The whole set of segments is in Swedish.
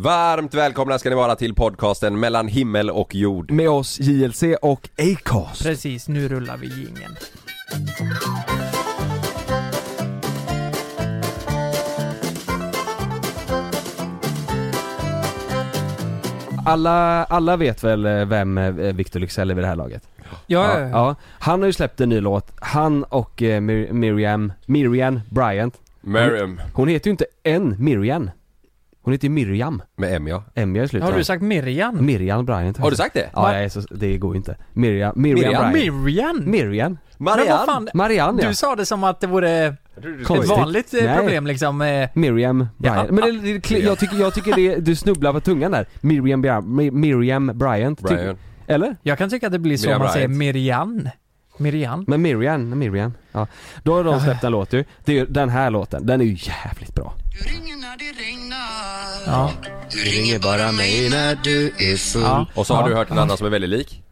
Varmt välkomna ska ni vara till podcasten Mellan himmel och jord. Med oss JLC och Acast. Precis, nu rullar vi jingeln. Alla vet väl vem Victor Leksell är vid det här laget? Ja. Han har ju släppt en ny låt. Han och Miriam Bryant. Hon heter ju inte Miriam. Hon heter Miriam. Med M, ja. M i slutet. Har du sagt Miriam? Miriam Bryant. Har du sagt det? Ja, det går ju inte. Miriam Bryant. Marianne, ja. Du sa det som att det vore ett vanligt problem liksom. Miriam Bryant. Ja. Men jag tycker du snubblar på tungan där. Miriam Bryant. Eller? Jag kan tycka att det blir så man säger Miriam. Men Miriam. Ja. Då har de släppt en låt ju. Det är den här låten. Den är ju jävligt bra. Du ringer när det regnar. Ja. Du ringer bara mig när du är full. Ja. Och så har du hört en annan som är väldigt lik.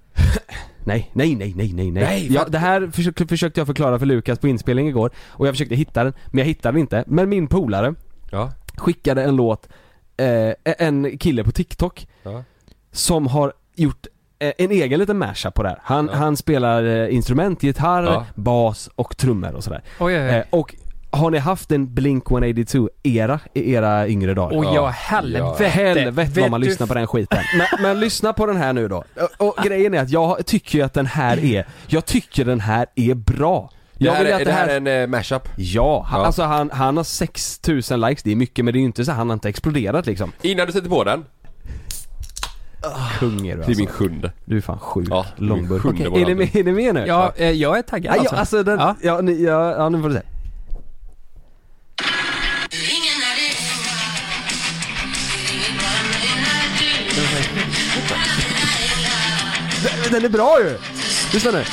Nej. Ja, det här försökte jag förklara för Lukas på inspelning igår. Och jag försökte hitta den, men jag hittade den inte. Men min polare skickade en låt, en kille på TikTok som har gjort en egen liten mashup på det här. Han spelar instrument, gitarr, bas och trummor och sådär. Och har ni haft en Blink-182-era i era yngre dagar? Helvete vad man lyssnar på den skiten. Men lyssna på den här nu då. Och grejen är att jag tycker att den här är bra. Är det här en mashup? Ja, alltså han har 6000 likes. Det är mycket, men det är ju inte så han har inte exploderat liksom. Innan du sätter på den. Kung är du alltså. Det är min sjunde. Du är fan sjuk. Ja, Långburk. Okay. Är ni med nu? Ja, jag är taggad alltså. Nu får du se. Den är bra ju. Lyssna nu.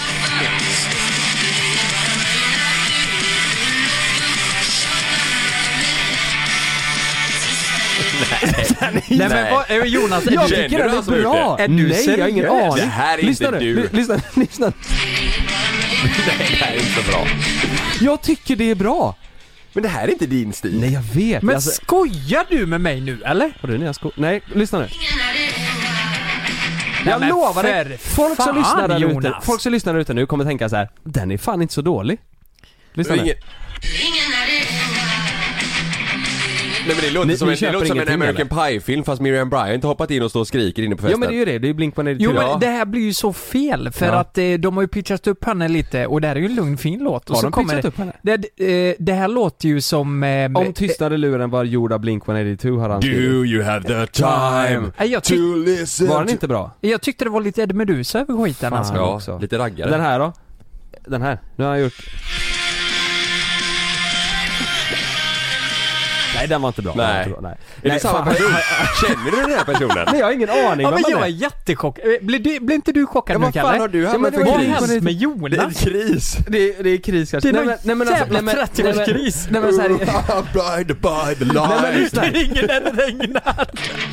Nej men vad Jonas, jag tycker den är bra. Nej, jag har ingen aning. Det här är lyssna inte nu. du. Lyssna. Nej, det här är inte bra. Jag tycker det är bra. Men det här är inte din stil. Nej, jag vet. Men skojar du med mig nu, eller? Har du Nej, lyssna nu. Jag lovar dig. Folk som lyssnar där ute nu kommer tänka så här: den är fan inte så dålig. Lyssna nu. Nej, men det låter som en American Pie-film fast Miriam Bryant har hoppat in och står och skriker inne på festen. Ja, men det är ju det. Det är Blink-182. Jo, men det här blir ju så fel för att de har ju pitchat upp henne lite och det här är ju en lugn fin låt. Och har så de kommer pitchat upp henne? Det här låter ju som om tystnade luren var gjord av Blink-182 har han skrivit. Do you have the time to listen? Var den inte bra? Jag tyckte det var lite Ed Meduza över skiten alltså. Ja, också. Lite raggare. Den här då? Den här. Nu har jag gjort. Nej, den var inte bra. Nej. Är det samma person? Känner du den här personen? Nej, jag har ingen aning. Ja, men jag är jättechockad. Blir inte du chockad nu, Kalle? Vad fan har du hamnat för kris? Med Jonas? Det är kris. Det är kris kanske. Det är någon jävla 30-årskris. Nej, men så här. Blinded by the light. Det ringer när det regnar.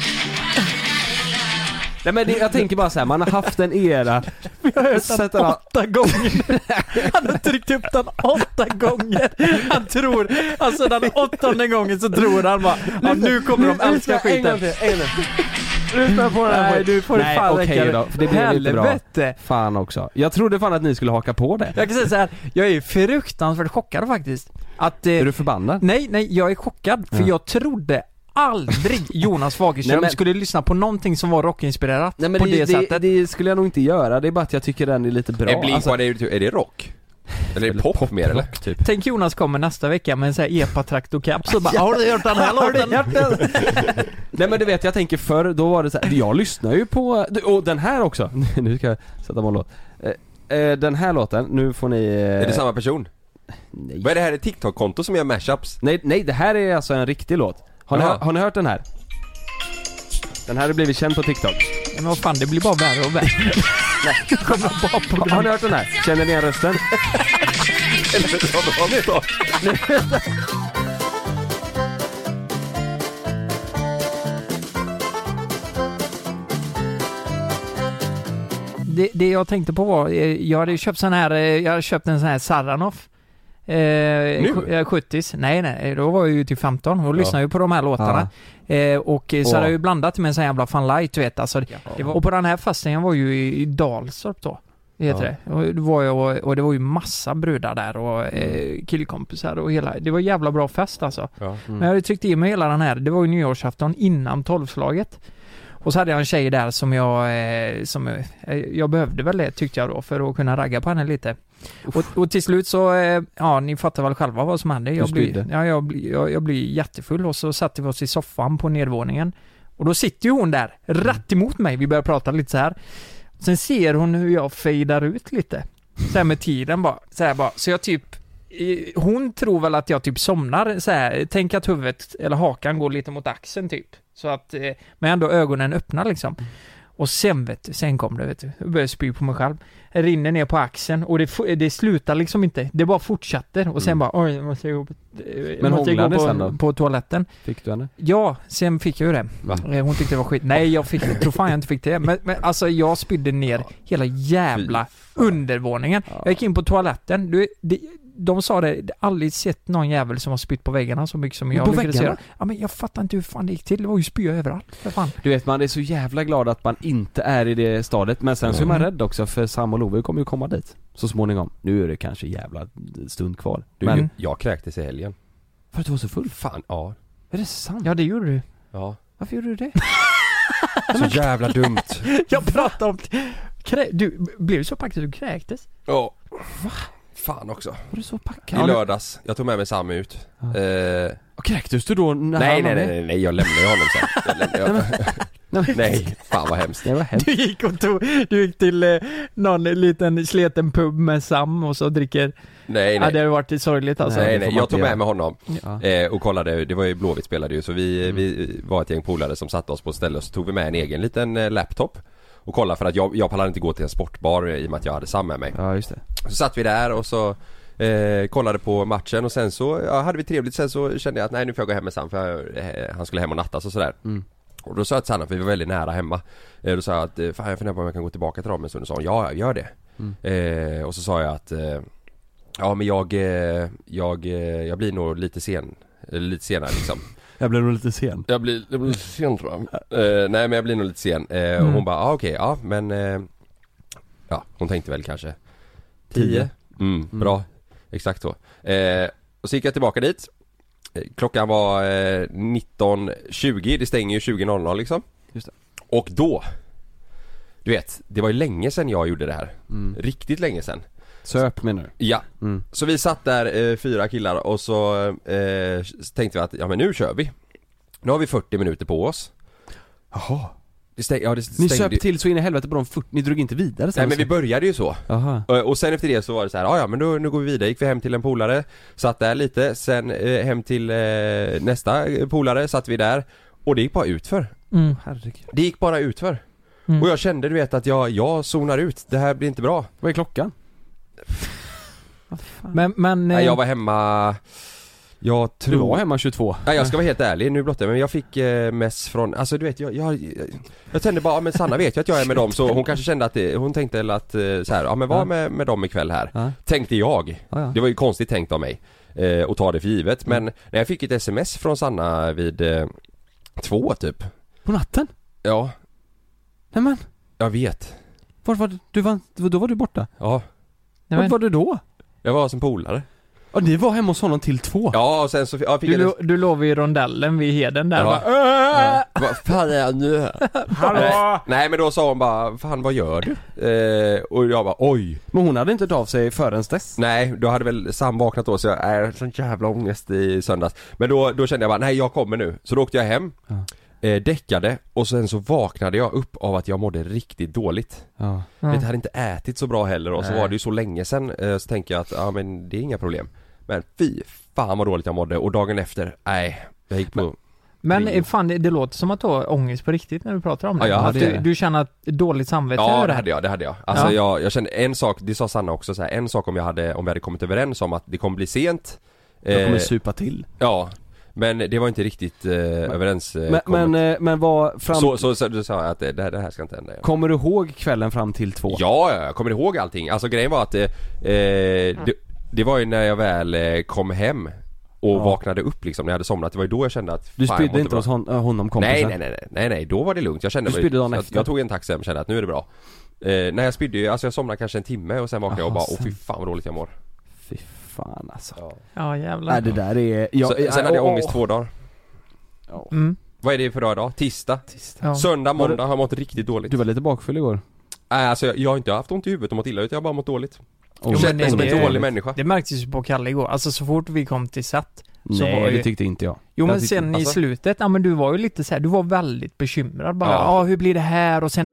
Nej, men jag tänker bara så här, man har haft en era. Vi har hört den 8 gånger. Han har tryckt upp den 8 gånger. Han tror, alltså den 8:e gången så tror han bara, nu kommer de älska skiten. Lyssna på den här. Nej, du får fan räcka då, för det blir lite bra. Fan också. Jag trodde fan att ni skulle haka på det. Jag kan säga så här, jag är fruktansvärt chockad faktiskt. Är du förbannad? Nej, jag är chockad för jag trodde aldrig Jonas Fagerström skulle lyssna på någonting som var rockinspirerat på det sättet. Det skulle jag nog inte göra. Det är bara att jag tycker den är lite bra. Är det rock? Eller är det pop mer eller? Typ. Tänk Jonas kommer nästa vecka med en sån här epa-traktor-caps och bara, har du hört den här låten? Nej, men du vet, jag tänker förr, då var det så här, jag lyssnar ju på, och den här också. Nu ska jag sätta på en låt. Den här låten, nu får ni... Är det samma person? Nej. Vad är det här, ett TikTok-konto som gör mashups? Nej, det här är alltså en riktig låt. Har ni hört den här? Den här har blivit känd på TikTok. Men vad fan, det blir bara värre och värre. Har ni hört den här? Känner ni igen rösten? Det jag tänkte på var, jag hade köpt en sån här Saranoff 70s. Nej, då var jag ju till 15 och lyssnade ju på de här låtarna. Och så hade jag ju blandat med en sån jävla fan light, vet alltså. Det var, och på den här festen, jag var ju i Dalstorp då. Heter det. Och det var ju massa brudar där och killkompisar och hela. Det var en jävla bra fest alltså. Men jag hade tryckt i mig hela den här. Det var ju nyårsafton innan 12-slaget. Och så hade jag en tjej där som jag behövde väl det, tyckte jag då, för att kunna ragga på henne lite. Och till slut så, ni fattar väl själva vad som hände. Jag blir jättefull och så satte vi oss i soffan på nedervåningen. Och då sitter ju hon där, rätt emot mig. Vi börjar prata lite så här. Sen ser hon hur jag fejdar ut lite. Så här med tiden bara. Så jag typ, hon tror väl att jag typ somnar så här. Tänk att huvudet eller hakan går lite mot axeln typ. Så att, men ändå ögonen öppnar liksom. Och sen kom det, jag började spy på mig själv. Jag rinner ner på axeln och det slutar liksom inte. Det bara fortsätter och sen bara, oj, jag måste gå på toaletten. Fick du henne? Ja, sen fick jag ju det. Va? Hon tyckte det var skit. Nej, jag tror fan jag inte fick det. Men alltså jag spydde ner hela jävla undervåningen. Jag gick in på toaletten. De sa det, aldrig sett någon jävel som har spytt på väggarna så mycket som jag. På väggarna? Ja, men jag fattar inte hur fan det gick till. Det var ju spy överallt. För fan. Du vet, man är så jävla glad att man inte är i det stadiet. Men sen så är man rädd också, för Sam och Love kommer ju komma dit så småningom. Nu är det kanske jävla stund kvar. Men jag kräktes i helgen. För att du var så full? Fan, ja. Är det sant? Ja, det gjorde du. Ja. Varför gjorde du det? Så jävla dumt. Jag pratade om... Du blev så packad att du kräktes? Ja. Va? Fan också. Var du så packad? I lördags. Jag tog med mig Sam ut. Och kräktes du då när Nej, jag lämnade ju honom sen. Nej, fan vad hemskt. Det var hemskt. Du gick till någon liten sleten pub med Sam och så dricker. Nej. Ja, det har varit sorgligt alltså. Nej, jag tog med honom och kollade, det var ju Blåvitt spelade ju, så vi var ett gäng polare som satte oss på ett ställe och så tog vi med en egen liten laptop och kollade, för att jag pallade inte gå till en sportbar i och med att jag hade Sam med mig. Ja, just det. Så satt vi där och så kollade på matchen och sen så hade vi trevligt. Sen så kände jag att nej, nu får jag gå hem med Sam, för han skulle hem och nattas och sådär. Och då sa jag till Sanna, för vi var väldigt nära hemma. Då sa jag att fan, jag funderar på om jag kan gå tillbaka till dem en stund. Och sa hon, ja, gör det. Och så sa jag att ja, men jag blir nog lite senare liksom. Jag blir nog lite sen. Jag blir lite sen, tror jag. Nej, men jag blir nog lite sen. Och hon bara, okej, ja, men ja, hon tänkte väl kanske 10. Bra, exakt så. Och så gick jag tillbaka dit. Klockan var 19:20. Det stänger ju 20:00 liksom. Just det. Och då, du vet, det var ju länge sedan jag gjorde det här. Riktigt länge sedan. Söp menar du? Ja. Så vi satt där 4 killar och så tänkte vi att ja, men nu kör vi. Nu har vi 40 minuter på oss. Jaha. Ni söp till så in i helvete på de 40. Ni drog inte vidare sen. Nej, men vi började ju så. Aha. Och sen efter det så var det så här, ja men nu går vi vidare. Gick vi hem till en polare, satt där lite. Sen hem till nästa polare, satt vi där. Och det gick bara utför. Herregud. Det gick bara utför. Och jag kände, du vet, att jag zonar ut. Det här blir inte bra. Vad är klockan? Men nej, jag var hemma. Jag tror... Du var hemma 22. Nej, jag ska vara helt ärlig, nu blottar jag, men jag fick mess från, alltså du vet, jag tänkte bara, men Sanna vet ju att jag är med dem, så hon kanske kände att hon tänkte att så här, ja men var med dem ikväll här. Tänkte jag. Det var ju konstigt tänkt av mig att ta det för givet, men när jag fick ett sms från Sanna vid 2 typ. På natten? Ja. Nämen. Jag vet. Var var du? Då var du borta? Ja. Var var du då? Jag var som polare. Ja, ni var hemma hos honom till 2. Ja, och sen så du låg i rondellen vid heden där. Ja. Vad fan är jag nu? Hallå? Nej, men då sa hon bara, fan vad gör du? Och jag bara, oj. Men hon hade inte tagit av sig förrän dess. Nej, då hade väl Sam vaknat då, så jag är sån jävla ångest i söndags. Men då kände jag bara, nej jag kommer nu. Så då åkte jag hem. Däckade och sen så vaknade jag upp av att jag mådde riktigt dåligt. Jag hade inte ätit så bra heller och så var det ju så länge sedan, så tänker jag att ja, men det är inga problem. Men fy fan vad dåligt jag mådde, och dagen efter, nej, jag gick på. Men fan, det låter som att du har ångest på riktigt när du pratar om det. Ja, du känner att dåligt samvete. Ja, det hade jag. Alltså jag kände en sak, det sa Sanna också så här, en sak om vi hade kommit överens om att det kommer bli sent. Jag kommer supa till. Ja. Men det var inte riktigt överens. Men vad fram... Så du sa att det här ska inte hända. Kommer du ihåg kvällen fram till 2? Ja, jag kommer ihåg allting. Alltså grejen var att Det var ju när jag väl kom hem och vaknade upp liksom när jag hade somnat. Det var ju då jag kände att du spydde inte hos honom kompisen? Nej, då var det lugnt. Jag kände du spydde dagen efter? Jag tog en taxi hem och kände att nu är det bra. När jag spydde, alltså jag somnade kanske en timme och sen vaknade jag och bara fy fan vad dåligt jag mår. Fy fan alltså. Ja jävlar. Det där är... Sen hade jag ångest 2 dagar. Mm. Vad är det för dag idag? Tisdag. Ja. Söndag, måndag har jag mått riktigt dåligt. Du var lite bakfull igår. Nej, alltså jag har inte haft ont i huvudet och mått illa ut. Jag har bara mått dåligt. Jo, kände som en dålig människa. Det märktes ju på Kalle igår. Alltså så fort vi kom till set. Nej, det tyckte inte jag. Jo, men sen i slutet, ja men du var ju lite så här, du var väldigt bekymrad bara. Hur blir det här? Och sen...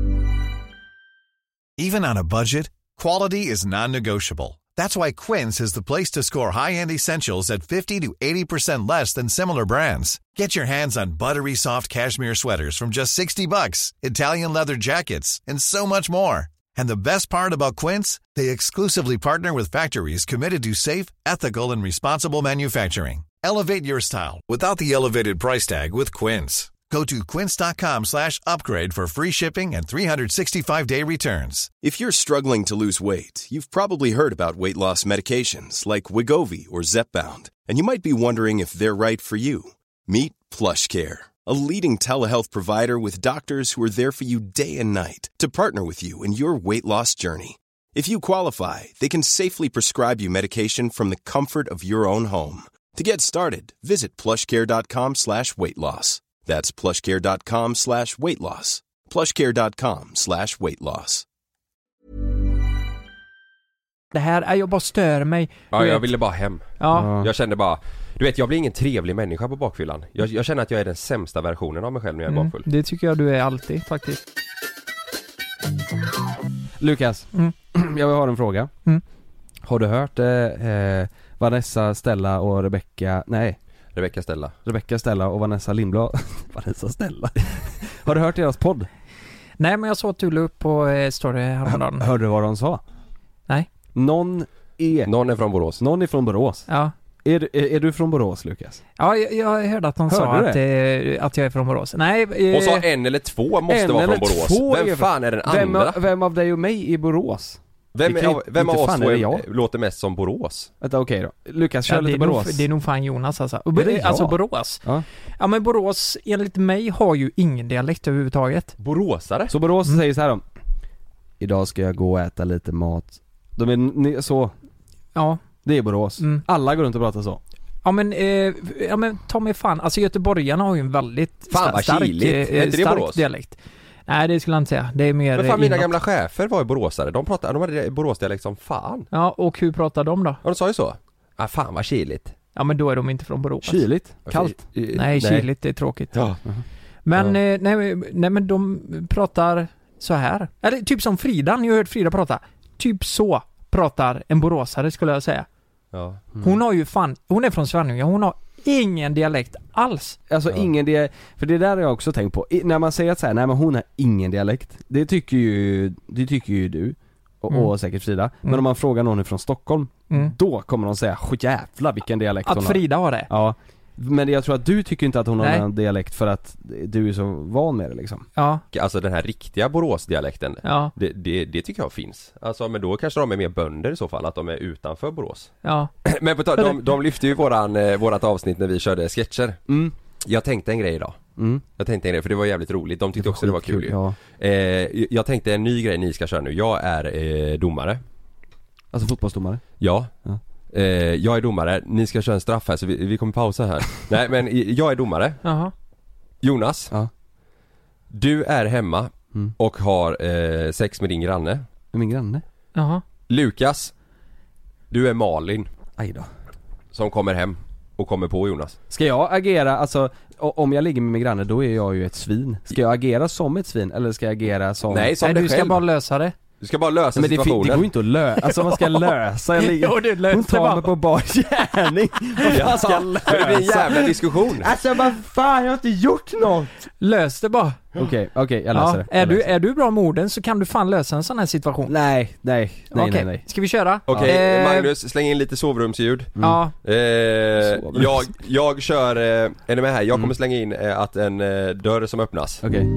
Even on a budget, quality is non-negotiable. That's why Quince is the place to score high-end essentials at 50 to 80% less than similar brands. Get your hands on buttery soft cashmere sweaters from just $60, Italian leather jackets, and so much more. And the best part about Quince, they exclusively partner with factories committed to safe, ethical, and responsible manufacturing. Elevate your style without the elevated price tag with Quince. Go to quince.com/upgrade for free shipping and 365-day returns. If you're struggling to lose weight, you've probably heard about weight loss medications like Wegovy or Zepbound, and you might be wondering if they're right for you. Meet PlushCare, a leading telehealth provider with doctors who are there for you day and night to partner with you in your weight loss journey. If you qualify, they can safely prescribe you medication from the comfort of your own home. To get started, visit plushcare.com/weightloss. That's plushcare.com/weightloss. plushcare.com/weightloss. Det här, jag bara stör mig. Ja, jag ville bara hem. Ja. Jag kände bara, du vet, jag blir ingen trevlig människa på bakfyllan. Jag känner att jag är den sämsta versionen av mig själv när jag är bakfull. Det tycker jag du är alltid, faktiskt. Lukas, jag har en fråga. Har du hört Vanessa, Stella och Rebecca Stella och Vanessa Lindblad? Vanessa Stella. Har du hört deras podd? Nej, men jag såg att du la upp på story häromdagen. Hörde du vad de sa? Nej. Någon är från Borås. Någon är från Borås. Ja. Är du från Borås, Lukas? Ja, jag hörde att de sa att jag är från Borås. Nej. Och sa 1 eller 2 måste vara från Borås. Vem fan är den andra? Vem av dig och mig är Borås? Vem av oss låter mest som Borås? Vänta, okej då. Lukas, kör lite Borås. Det är nog fan Jonas alltså. Alltså Borås. Ja, men Borås enligt mig har ju ingen dialekt överhuvudtaget. Boråsare? Så Borås säger så här då. Idag ska jag gå och äta lite mat. De är så. Ja. Det är Borås. Alla går runt och pratar så. Ja men ta mig fan. Alltså göteborgarna har ju en väldigt stark dialekt. Nej, det skulle jag inte säga. Det är mer. Men fan, mina gamla chefer var ju boråsare. De hade boråsdialekt som fan. Ja, och hur pratar de då? Ja, de sa ju så. Ah, fan vad kyligt. Ja, men då är de inte från Borås. Kyligt? Kallt? Nej, kyligt, det är tråkigt. Ja. Men nej, men de pratar så här. Eller typ som Frida, ni har hört Frida prata. Typ så pratar en boråsare, skulle jag säga. Ja. Hon har ju hon är från Sverige. Hon har ingen dialekt alls. Alltså ingen dialekt. För det där har jag också tänkt på. När man säger att så här, nej men hon har ingen dialekt. Det tycker ju du. Och säkert Frida. Men om man frågar någon från Stockholm, då kommer de säga, jävlar vilken dialekt hon har. Att Frida har det? Ja. Men jag tror att du tycker inte att hon har en dialekt för att du är så van med det liksom. Ja. Alltså den här riktiga Boråsdialekten, det tycker jag finns. Alltså, men då kanske de är mer bönder i så fall, att de är utanför Borås. Ja. Men de lyfte ju vårat avsnitt när vi körde sketcher. Jag tänkte en grej idag. Jag tänkte en grej, för det var jävligt roligt. De tyckte också det var kul. Ja. Jag tänkte en ny grej ni ska köra nu. Jag är domare. Alltså fotbollsdomare? Ja. Jag är domare, ni ska köra en straff här så vi kommer pausa här. Nej, men jag är domare. Jaha. Jonas, du är hemma och har sex med din granne. Min granne? Jaha. Lukas, du är Malin. Aj då. Som kommer hem och kommer på Jonas. Ska jag agera, alltså om jag ligger med min granne, då är jag ju ett svin. Ska jag agera som ett svin eller ska jag agera som... Nej, som du ska bara lösa det. Du ska bara lösa situationen. Men det går inte att lösa. Alltså man ska lösa. Hon tar mig på bar gärning. Vad ska jag lösa? Det blir en jävla diskussion. Alltså vad fan, jag har inte gjort något. Lös det bara. Okej, jag löser det. Är du bra med orden så kan du fan lösa en sån här situation. Nej. Ska vi köra? Okej, Magnus, släng in lite sovrumsljud. Ja. Jag kör, är ni med här? Jag kommer slänga in att en dörr som öppnas. Okej.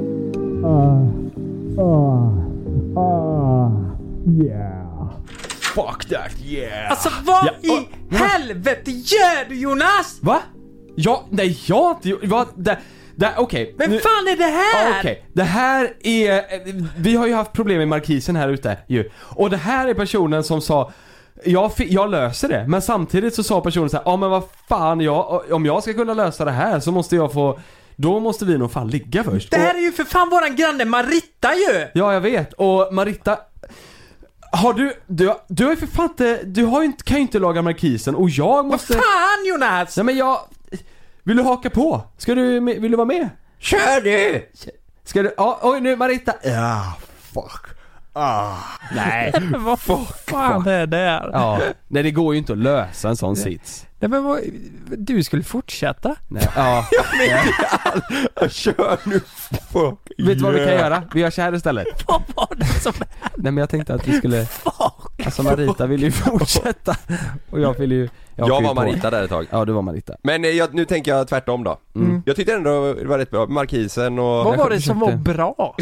Yeah. fuck that, yeah. Alltså vad i helvete gör du, Jonas? Va? Nej, jag har inte gjort... Okej. Men fan är det här? Okej, det här är... Vi har ju haft problem med markisen här ute ju. Och det här är personen som sa... Jag löser det. Men samtidigt så sa personen så här: ja men vad fan, om jag ska kunna lösa det här så måste jag få... Då måste vi nog fan ligga först. Det här är ju för fan våran granne Maritta ju. Ja, jag vet. Och Maritta... Har du har ju för fan inte... kan ju inte laga markisen. Och jag måste... Vad fan, Jonas? Nej men vill du haka på? Vill du vara med? Kör du! Ska du... Ja, oj nu Maritta. Ja, fuck. Nej, vad fan är det där? Ja. Nej, det går ju inte att lösa en sån sits. Nej, men du skulle fortsätta? Nej. Ja. Kör nu. Fuck. Vet du vad vi kan göra? Vi gör så här istället. Vad var det som... Nej, men jag tänkte att vi skulle... Alltså Marita vill ju fortsätta. Och jag vill ju... Jag var Marita där ett tag. Ja, du var Marita. Men nu tänker jag tvärtom då. Jag tyckte ändå det var rätt bra. Markisen och... Vad var det som var bra?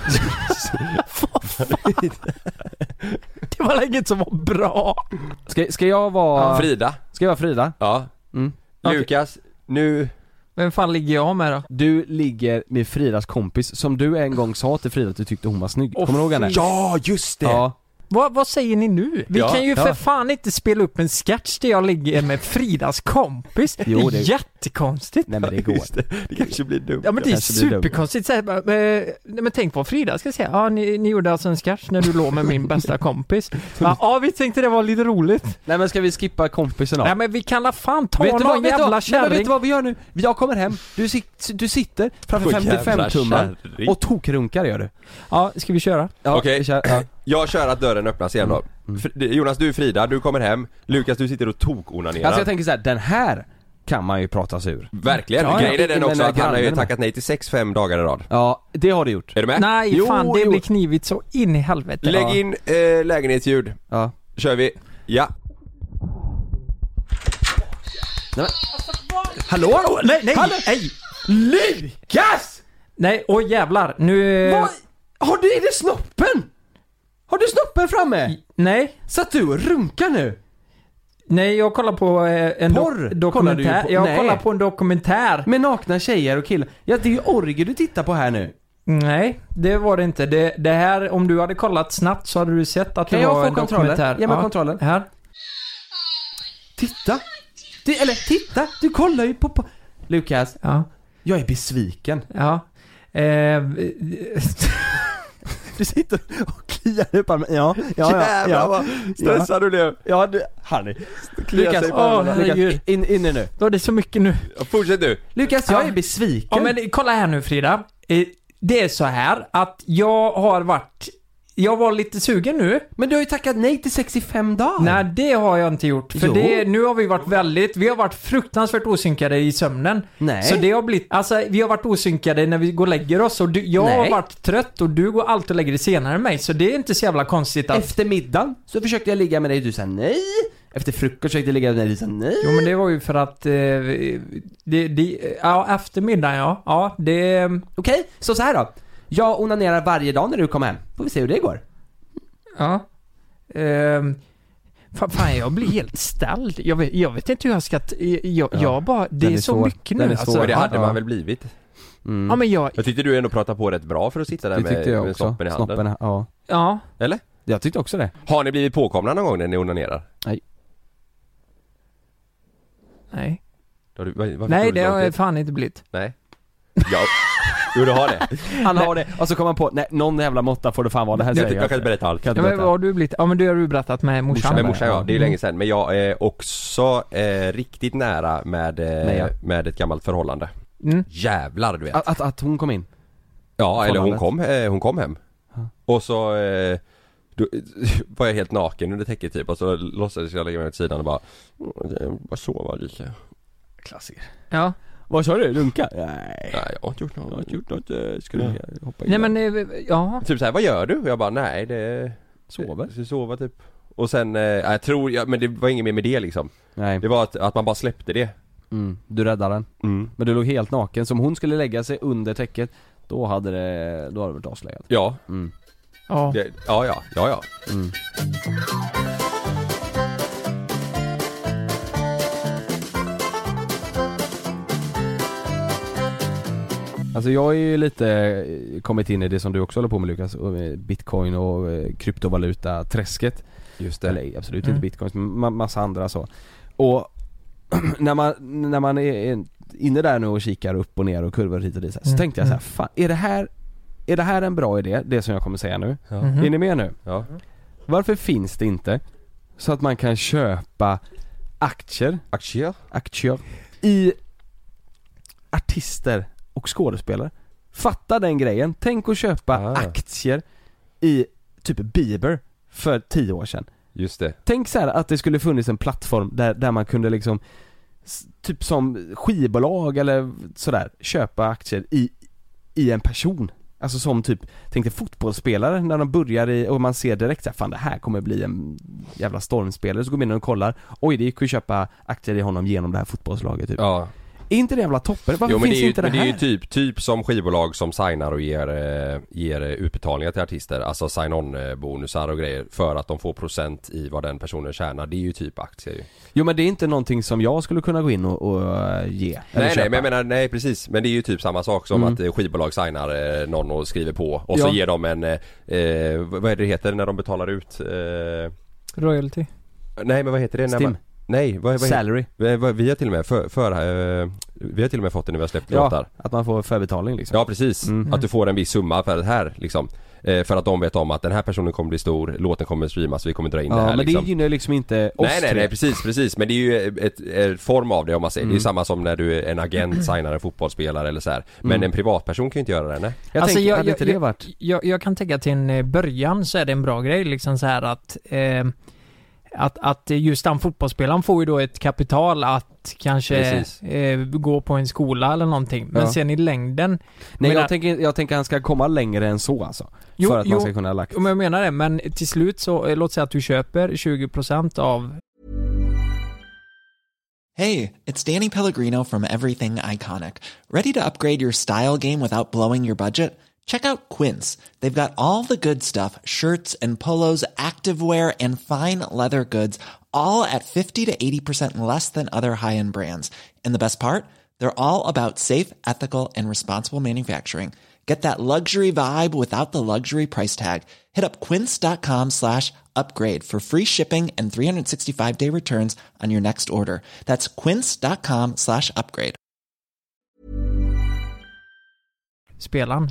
Det var inget som var bra. Ska jag vara... Frida. Ska jag vara Frida? Ja. Lukas, nu... Vem fan ligger jag med då? Du ligger med Fridas kompis som du en gång sa till Frida att du tyckte hon var snygg. Kommer du ihåg henne? Ja, just det! Ja. Vad säger ni nu? Vi kan ju för fan inte spela upp en sketch där jag ligger med Fridas kompis. Jo, det är jättekonstigt. Nej, men det går. Det kanske blir dumt. Ja, men det är superkonstigt. Men tänk på Frida, ska jag säga. Ja, ni gjorde alltså en sketch när du låg med min bästa kompis. Ja, vi tänkte det var lite roligt. Nej, men ska vi skippa kompisen då? Nej, men vi kan la fan ta någon jävla kärring. Vet du vad vi gör nu? Jag kommer hem. Du sitter framför 55-tummar och tokrunkar gör du. Ja, ska vi köra? Ja, okej. Ja. Jag kör att dörren öppnas igen då. Jonas, du är Frida, du kommer hem. Lukas, du sitter och tokonanerar. Alltså jag tänker så här, den här kan man ju prata sig ur. Verkligen, grejen är den också att han har ju tackat nej till 5 dagar i rad. Ja, det har du gjort. Är du med? Nej, fan, det blir knivigt så in i helvete. Lägg in lägenhetsljud. Ja. Kör vi. Ja. Nej, men... Hallå? Nej! Lukas! Nej, jävlar, nu... Vad? Är det snoppen? Har du snoppen framme? Nej. Så att du runkar nu? Nej, jag kollar på en dokumentär. Jag kollar på en dokumentär. Med nakna tjejer och killar. Ja, det är ju orger du tittar på här nu. Nej, det var det inte. Det här, om du hade kollat snabbt så hade du sett att det var en dokumentär. Ge mig kontrollen. Här. Titta. Titta, du kollar ju på... Lukas. Ja. Jag är besviken. Ja. Du sitter och kliar dig på mig. Ja. Jävlar vad stressad du blev. Ja, Harry. Lukas, inne nu. Då är det så mycket nu. Fortsätt du. Lukas, jag är besviken. Ja, men kolla här nu, Frida. Det är så här att jag var lite sugen nu. Men du har ju tackat nej till 65 dagar. Nej, det har jag inte gjort. För nu har vi har varit fruktansvärt osynkade i sömnen. Nej. Så det har blivit, alltså vi har varit osynkade när vi går och lägger oss. Och jag har varit trött och du går alltid och lägger dig senare än mig. Så det är inte så jävla konstigt att... Efter middagen så försökte jag ligga med dig, du sa nej. Efter frukost försökte jag ligga med dig, du sa nej. Jo, men det var ju för att efter middagen, ja. Ja, det... Okej, så här då. Jag onanerar varje dag när du kommer hem. Får vi se hur det går. Ja. Fan, jag blir helt ställd. Jag vet inte hur jag ska... Jag bara... Det är så mycket nu. Alltså, det hade man väl blivit. Ja, men jag tyckte du ändå pratade på rätt bra för att sitta där med snoppen i handen. Ja. Eller? Jag tyckte också det. Har ni blivit påkomna någon gång när ni onanerar? Nej. Nej, det har jag fan inte blivit. Nej. Ja. Jo, du har det. Han har det. Och så kommer han på, nej, någon jävla måtta får det fan vara. Det här säger jag kan inte berätta allt. Men vad har du blivit? Ja, men du har ju berättat med morsan. Med morsan, ja. Det är länge sedan. Men jag är också riktigt nära med ett gammalt förhållande. Jävlar, du vet. Att hon kom in? Ja, eller hon kom hem. Och så då var jag helt naken under täcket typ. Och så låtsades jag lägga mig åt sidan och bara sova lite. Klassiker. Ja. Vad sa du? Runka? Nej, jag har inte gjort något. Skulle jag hoppa in? Nej, men ja. Typ så här, vad gör du? Och jag bara, nej, det... Sover? Jag ska sova typ. Och sen, jag tror, men det var inget mer med det liksom. Nej. Det var att man bara släppte det. Du räddade den. Men du låg helt naken. Som hon skulle lägga sig under täcket, då hade det varit avslöjat. Ja. Ja. Ja. Alltså jag är ju lite kommit in i det som du också håller på med, Lukas, Bitcoin och kryptovaluta träsket. Just det. Eller absolut inte Bitcoin, men massa andra så. Och när man är inne där nu och kikar upp och ner och kurvor hit och dit så tänkte jag så här, fan, är det här en bra idé, det som jag kommer säga nu? Ja. Är ni med nu? Ja. Varför finns det inte så att man kan köpa aktier i artister och skådespelare? Fatta den grejen. Tänk att köpa aktier i typ Bieber för 10 år sedan. Just det. Tänk så här att det skulle funnits en plattform där man kunde liksom typ som skivbolag eller sådär köpa aktier i en person. Alltså som typ, tänkte fotbollsspelare när de börjar och man ser direkt såhär, fan det här kommer bli en jävla stormspelare, så går man in och kollar, oj det gick att köpa aktier i honom genom det här fotbollslaget typ. Ja. Är inte det jävla toppen? Varför finns inte det här? Men det är ju typ som skivbolag som signar och ger utbetalningar till artister, alltså sign-on-bonusar och grejer för att de får procent i vad den personen tjänar. Det är ju typ aktier ju. Jo men det är inte någonting som jag skulle kunna gå in och ge. Nej men jag menar, nej precis. Men det är ju typ samma sak som att skivbolag signar någon och skriver på och så ger de en, vad är det heter när de betalar ut? Royalty. Nej men vad heter det? Stim. Nej, vad salary. Vi har till och med vi har till och med fått det när vi har släppt låtar. Att man får förbetalning liksom. Ja, precis. Att du får en viss summa för det här liksom. För att de vet om att den här personen kommer bli stor, låten kommer streamas, vi kommer dra in det här men liksom. det gynnar liksom inte oss. Nej, precis. Men det är ju ett form av det om man säger. Det är som som när du är en agent signar en fotbollsspelare eller så här. Men en privatperson kan ju inte göra det, nej. Jag kan tänka till en början så är det en bra grej liksom så här att just den fotbollsspelaren får ju då ett kapital att kanske gå på en skola eller någonting. Men sen i längden... Nej, jag tänker han ska komma längre än så alltså. För att man ska kunna lagt... Men jag menar det, men till slut så, låt säga att du köper 20% av... Hey, it's Danny Pellegrino from Everything Iconic. Ready to upgrade your style game without blowing your budget? Check out Quince. They've got all the good stuff, shirts and polos, activewear, and fine leather goods, all at 50 to 80% less than other high-end brands. And the best part? They're all about safe, ethical, and responsible manufacturing. Get that luxury vibe without the luxury price tag. Hit up quince.com/upgrade for free shipping and 365-day returns on your next order. That's quince.com/upgrade. Spelaren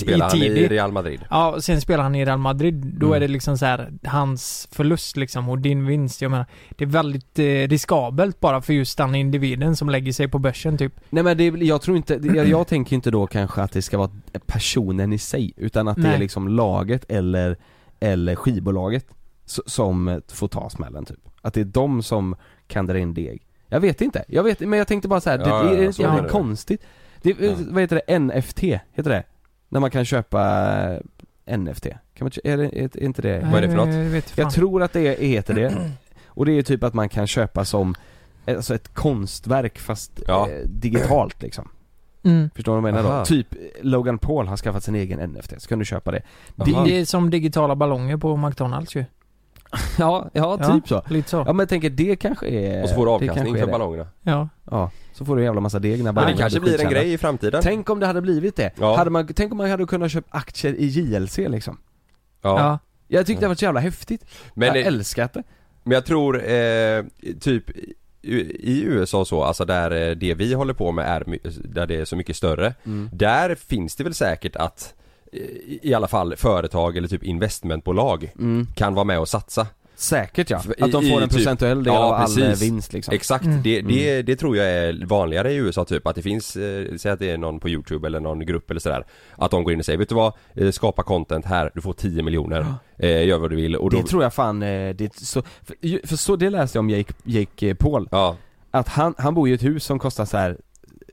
i Real Madrid. Ja, sen spelar han i Real Madrid. Då är det liksom så här hans förlust liksom och din vinst. Jag menar, det är väldigt riskabelt bara för just den individen som lägger sig på börsen typ. Nej men jag tror inte, jag tänker inte då kanske att det ska vara personen i sig, utan att det är liksom laget eller skivbolaget som får ta smällen typ. Att det är de som kan dra in deg. Jag vet inte. Men jag tänkte bara så här, det är konstigt. Vad heter det? NFT heter det? När man kan köpa NFT. Kan man, är inte det? Vad är det för något? Jag tror att det heter det. Och det är typ att man kan köpa som alltså ett konstverk fast digitalt liksom. Förstår du vad jag menar då? Typ Logan Paul har skaffat sin egen NFT. Så kan du köpa det. Det är som digitala ballonger på McDonalds ju. Ja, typ så. Lite så. Ja, men jag tänker det kanske är... Och så får du avkastning för ballongerna. Ja, så får du en jävla massa deg när det kanske blir en grej i framtiden. Tänk om det hade blivit det. Tänk om man hade kunnat köpa aktier i JLC liksom. Ja. Jag tyckte det var så jävla häftigt. Jag älskat det. Men jag tror typ i USA så, alltså där det vi håller på med är där det är så mycket större. Där finns det väl säkert att i alla fall företag eller typ investmentbolag kan vara med och satsa. Säkert att de får en procentuell del av all vinst liksom. Exakt, det tror jag är vanligare i USA typ. Att det finns, säg att det är någon på YouTube eller någon grupp eller sådär, att de går in och säger, vet du vad, skapa content här, du får 10 miljoner, gör vad du vill. Och då... Det tror jag fan, det så, för så det läste jag om Jake Paul. Att han bor i ett hus som kostar så här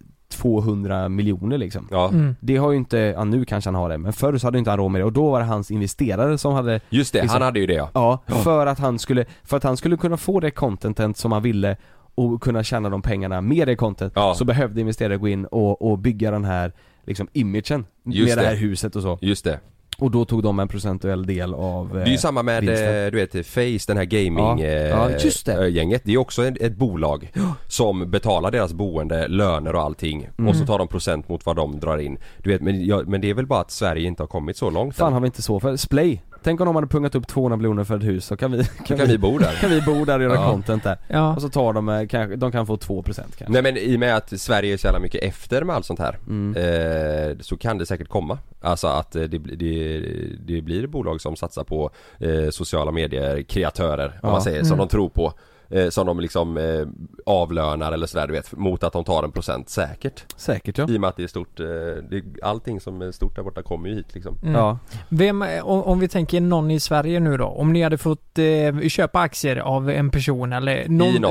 200 miljoner liksom. Det har ju inte, nu kanske han har det, men förr så hade inte han råd med det, och då var det hans investerare som hade. Just det, liksom, han hade ju det för att han skulle kunna få det content som han ville och kunna tjäna de pengarna med det content, så behövde investerare gå in och bygga den här liksom imagen med det här huset och så. Just det. Och då tog de en procentuell del av Det är ju samma med du vet Face, den här gaming just det. gänget. Det är också ett bolag som betalar deras boende, löner och allting. Och så tar de procent mot vad de drar in. Du vet, men det är väl bara att Sverige inte har kommit så långt. Fan har vi inte så för Splay. Tänk om de hade pungat upp 200 miljoner för ett hus, så kan vi bo där. Kan vi bo där och göra content där. Ja. Och så tar de kan få 2% kanske. Nej, men i och med att Sverige är så jävla mycket efter med allt sånt här så kan det säkert komma. Alltså att det blir bolag som satsar på sociala medier, kreatörer om man säger, som de tror på. Som de liksom avlönar eller sådär, du vet, mot att de tar 1% säkert ja. I och med att det är stort, allting som är stort där borta kommer ju hit liksom. Ja. Vem, om vi tänker någon i Sverige nu då, om ni hade fått köpa aktier av en person eller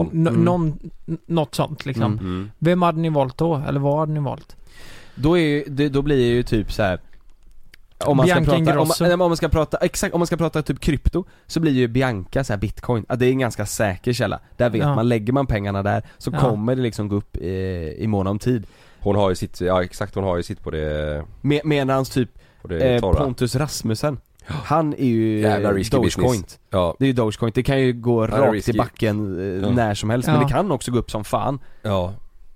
något sånt liksom. Vem hade ni valt då? Eller vad hade ni valt? Då blir det ju typ så här. Om man ska prata typ krypto, så blir ju Bianca så här Bitcoin. Det är en ganska säker källa. Där vet man, lägger man pengarna där så kommer det liksom gå upp i mån om tid. Hon har ju sitt på det. Medans typ Pontus Rasmussen, han är ju Dogecoin. Ja. Det är ju Dogecoin. Det kan ju gå rakt i backen när som helst, men det kan också gå upp som fan. Ja.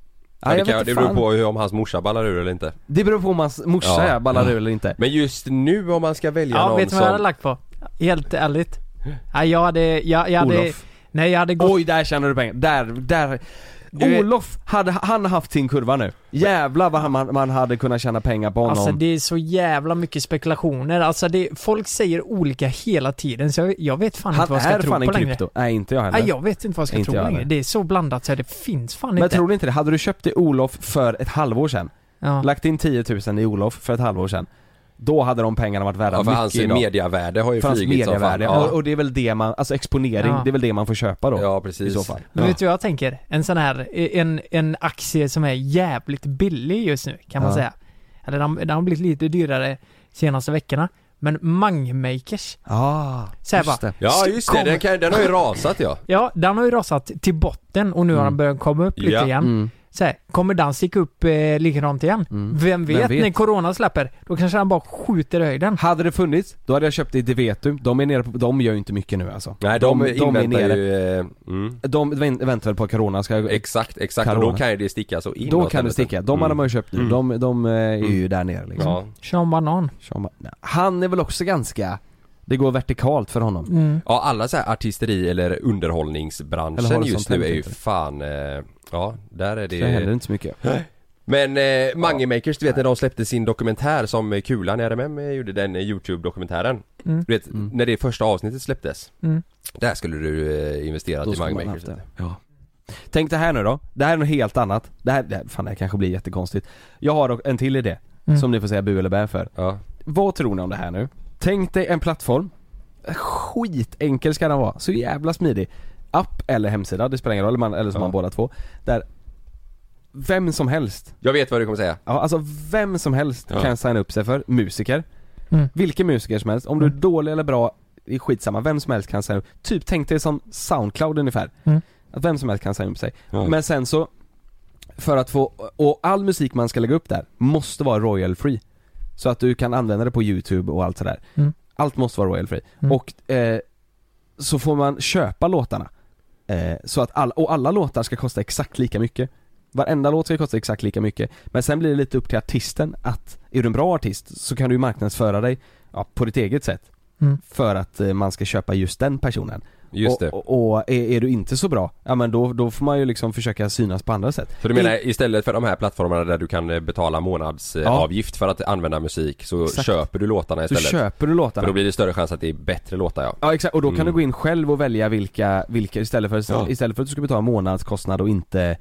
Det beror på om hans morsa ballar ur eller inte. Det beror på om hans morsa ballar ur eller inte. Men just nu om man ska välja någon vet du vad jag hade lagt på? Helt ärligt. Jag hade Olof. Nej, jag hade gått... Oj, där tjänar du pengar. Där. Olof, hade han haft sin kurva nu? Jävlar vad man hade kunnat tjäna pengar på honom. Alltså det är så jävla mycket spekulationer. Alltså folk säger olika hela tiden, så jag vet fan inte vad jag ska tro på längre. Nej, inte jag heller. Nej, jag vet inte vad jag ska tro längre. Det är så blandat så det finns fan inte. Men tror du inte det? Hade du köpt det Olof för ett halvår sedan, lagt in 10 000 i Olof för ett halvår sedan, då hade de pengarna varit värda mycket idag. Hans mediavärde har ju flugit som fan. Och det är väl det man, alltså exponering, det är väl det man får köpa då. Ja, precis. I så fall. Men vet du vad jag tänker? En sån här, en aktie som är jävligt billig just nu, kan man säga. Eller den har blivit lite dyrare senaste veckorna. Men Mangmakers. Just det. Ja, just det. Den har ju rasat, Ja, den har ju rasat till botten och nu har den börjat komma upp lite igen. Så här, kommer den sticka upp likadant igen? Vem vet, när corona släpper, då kanske han bara skjuter i höjden. Hade det funnits, då hade jag köpt det i Devetum. De är nere på, de gör ju inte mycket nu alltså. Nej, de är nere. De väntar väl på att corona ska... Exakt. Corona. Och då kan ju det sticka så in. Då kan det sticka. De hade man ju köpt nu. De är ju där nere liksom. Sean Banan. Han är väl också ganska... Det går vertikalt för honom. Ja, alla så här artisteri eller underhållningsbranschen eller just nu är ju fan... där är det... Det händer inte så mycket. Men Mangmakers, du vet när de släppte sin dokumentär som Kulan RMM gjorde, den YouTube-dokumentären. Du vet, när det första avsnittet släpptes. Där skulle du investera i Mangmakers. Tänk det här nu då. Det här är något helt annat. Det här kanske blir jättekonstigt. Jag har en till idé som ni får säga bu eller bä för. Vad tror ni om det här nu? Tänk dig en plattform. Skitenkel ska den vara. Så jävla smidig. App eller hemsida, det spelar ingen roll, eller som man båda två. Där vem som helst. Jag vet vad du kommer säga. Ja, alltså vem som helst kan signa upp sig för. Musiker. Vilken musiker som helst. Om du är dålig eller bra, är skitsamma. Vem som helst kan signa upp. Typ tänk dig som Soundcloud ungefär. Att vem som helst kan signa upp sig. Men sen så, för att få, och all musik man ska lägga upp där måste vara royal free. Så att du kan använda det på YouTube och allt sådär. Allt måste vara royal free. Och så får man köpa låtarna. Så att alla låtar ska kosta exakt lika mycket. Varenda låt ska kosta exakt lika mycket. Men sen blir det lite upp till artisten att är du en bra artist så kan du marknadsföra dig på ditt eget sätt. För att man ska köpa just den personen. Just det. Och är du inte så bra, men då får man ju liksom försöka synas på andra sätt. Så du menar istället för de här plattformarna där du kan betala månadsavgift för att använda musik, så köper du låtarna istället? Så köper du låtarna. För då blir det större chans att det är bättre låtar, Ja, exakt. Och då kan du gå in själv och välja vilka istället för att du ska betala månadskostnad och inte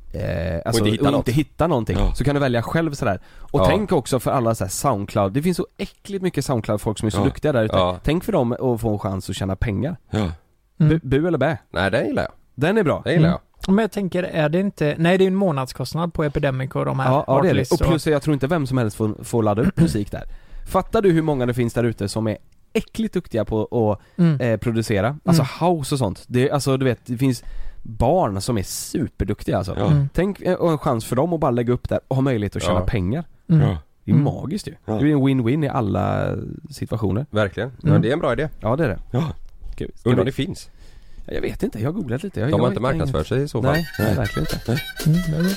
inte hitta någonting. Så kan du välja själv sådär. Och tänk också för alla så här Soundcloud. Det finns så äckligt mycket Soundcloud-folk som är så duktiga där ute. Tänk för dem att få en chans att tjäna pengar. Bu eller bä? Nej, den gillar jag. Den är bra. Det gillar jag. Men jag tänker, är det inte... Nej, det är en månadskostnad på Epidemic och de här. Ja, det är det. Och plus jag tror inte vem som helst får ladda upp musik där. Fattar du hur många det finns där ute som är äckligt duktiga på att producera? Alltså house och sånt. Alltså du vet, det finns barn som är superduktiga alltså. Tänk en chans för dem att bara lägga upp där och ha möjlighet att tjäna pengar. Det Det är magiskt ju. Det blir en win-win i alla situationer. Verkligen. Ja, det är en bra idé. Ja, det är det. Ja. Undrar om det finns. Jag vet inte, jag har googlat lite. De har inte marknadsfört sig i så fall. Nej, verkligen inte.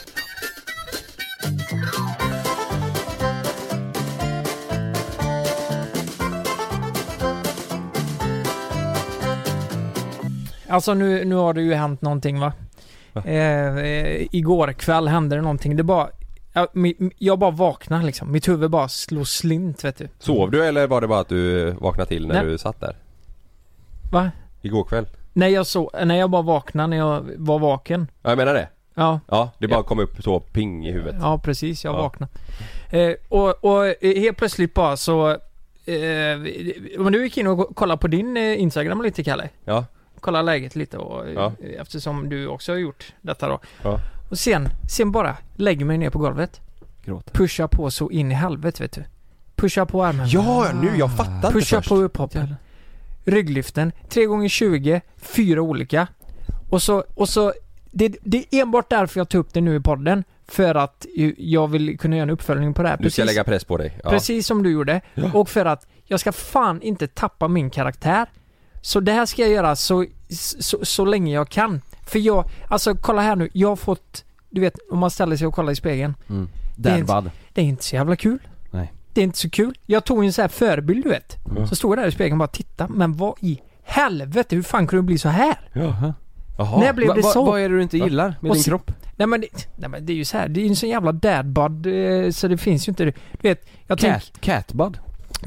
Alltså nu har det ju hänt någonting va? Igår kväll hände det någonting. Det bara jag bara vaknar liksom. Mitt huvud bara slår slint, vet du. Sov du eller var det bara att du vaknade till när du satt där? Va? Igår kväll? Nej, jag bara vaknade när jag var vaken. Ja, jag menar det. Ja. Ja, det bara kom upp så ping i huvudet. Ja, precis. Jag vaknade. Och helt plötsligt bara så... men du gick in och kollade på din Instagram lite, Kalle. Ja. Kolla läget lite och eftersom du också har gjort detta då. Ja. Och sen bara lägger mig ner på golvet. Gråter. Pusha på så in i helvete, vet du. Pusha på armen. Ja, nu jag fattar inte Pusha först. på upphoppen. Rygglyften 3x20, 4 olika. Och så det är enbart därför jag tar upp det nu i podden, för att jag vill kunna göra en uppföljning på det här. Du ska lägga press på dig. Ja. Precis som du gjorde. Ja. Och för att jag ska fan inte tappa min karaktär. Så det här ska jag göra så länge jag kan. För alltså kolla här nu, jag har fått, du vet, om man ställer sig och kollar i spegeln. Det är inte så jävla kul. Nej. Det är inte så kul. Jag tog en så här förebild, du vet. Så stod jag där i spegeln och bara titta. Men vad i helvete, hur fan kunde det bli så här? Jaha. När blev det så? Vad är det du inte gillar med din kropp? Nej men det är ju så här, det är ju en sån jävla dadbud, så det finns ju inte, du vet, jag Catbud?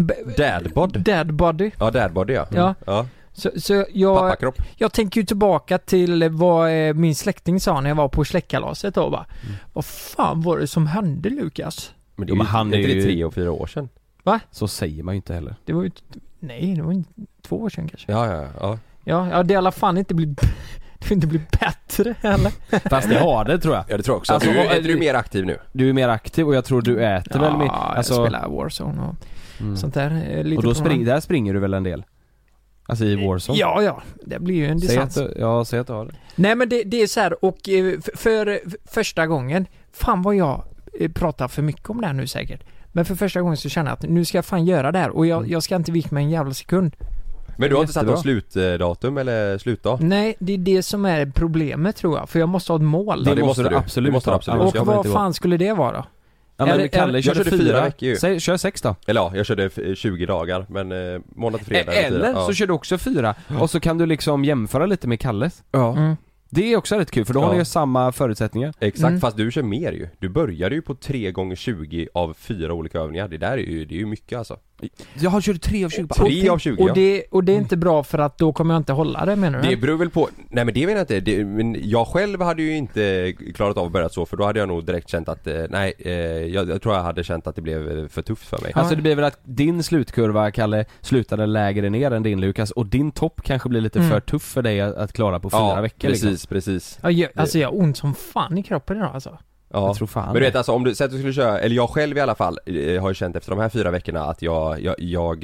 Dadbody. Ja, dadbody ja. Ja. Så jag tänker ju tillbaka till vad min släkting sa när jag var på släckkalaset då bara. Vad fan var det som hände, Lukas? Men det är ju 3 och 4 år sedan. Va? Så säger man ju inte heller. Det var ju det var 2 år sedan kanske. Ja, det i alla fall inte blir det får inte bli bättre heller. Fast det har det, tror jag. Ja, det tror jag också. Alltså, är du mer aktiv nu? Du är mer aktiv och jag tror du äter väl mer. Alltså, jag spelar Warzone och sånt där. Lite och då springer du väl en del? Alltså i Warzone? Ja, det blir ju en distans. Säg att du har det. Nej men det är så här, och för första gången, fan vad jag pratar för mycket om det här nu säkert. Men för första gången så känner jag att nu ska jag fan göra det här. Och jag ska inte vika mig en jävla sekund. Men du har inte satt något slutdatum eller slutdag? Nej, det är det som är problemet, tror jag. För jag måste ha ett mål. Det måste du absolut. Och vad fan skulle det vara? Ja, men Kalle körde 4 veckor. Kör 6 då. Eller ja, jag körde 20 dagar. Men måndag till fredag. Eller så kör du också 4. Och så kan du liksom jämföra lite med Kalles. Ja. Det är också rätt kul, för då har ni ju samma förutsättningar. Exakt, fast du kör mer ju. Du började ju på 3x20 av 4 olika övningar. Det är ju mycket alltså. Jag har kört 3 av 20 på 3 av 20, och det är inte bra, för att då kommer jag inte hålla det, menar du? Det beror väl på. Nej men det vet jag inte. Men jag själv hade ju inte klarat av att börja så, för då hade jag nog direkt känt att jag tror jag hade känt att det blev för tufft för mig. Alltså det blir väl att din slutkurva, Kalle, slutade lägre ner än din, Lukas, och din topp kanske blir lite för tuff för dig att klara på 4 veckor. Precis. Ja, alltså jag har ont som fan i kroppen idag alltså. Ja, jag tror fan. Men du vet alltså, om du säger att du skulle köra, eller jag själv i alla fall har ju känt efter de här 4 veckorna att jag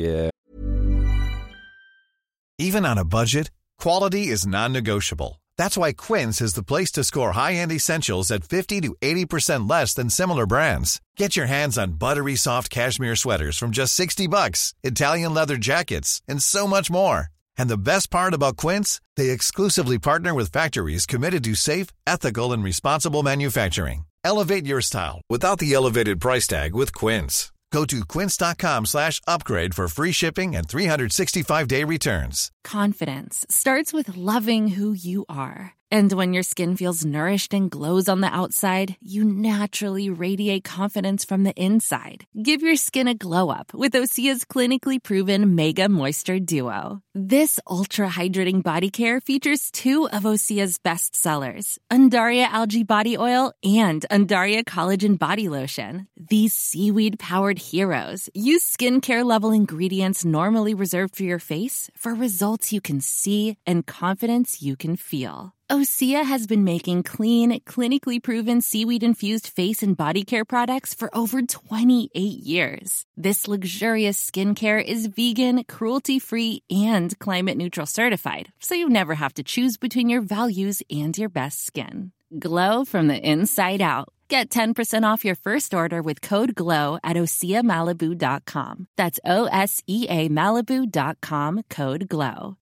Even on a budget, quality is non-negotiable. That's why Quince is the place to score high-end essentials at 50 to 80% less than similar brands. Get your hands on buttery soft cashmere sweaters from just $60, Italian leather jackets, and so much more. And the best part about Quince, they exclusively partner with factories committed to safe, ethical, and responsible manufacturing. Elevate your style without the elevated price tag with Quince. Go to quince.com/upgrade for free shipping and 365-day returns. Confidence starts with loving who you are. And when your skin feels nourished and glows on the outside, you naturally radiate confidence from the inside. Give your skin a glow up with Osea's clinically proven Mega Moisture Duo. This ultra-hydrating body care features 2 of Osea's best sellers, Undaria Algae Body Oil and Undaria Collagen Body Lotion. These seaweed-powered heroes use skincare-level ingredients normally reserved for your face for results you can see and confidence you can feel. Osea has been making clean, clinically proven seaweed-infused face and body care products for over 28 years. This luxurious skincare is vegan, cruelty-free, and climate-neutral certified, so you never have to choose between your values and your best skin. Glow from the inside out. Get 10% off your first order with code GLOW at OseaMalibu.com. That's OSEAMalibu.com, code GLOW.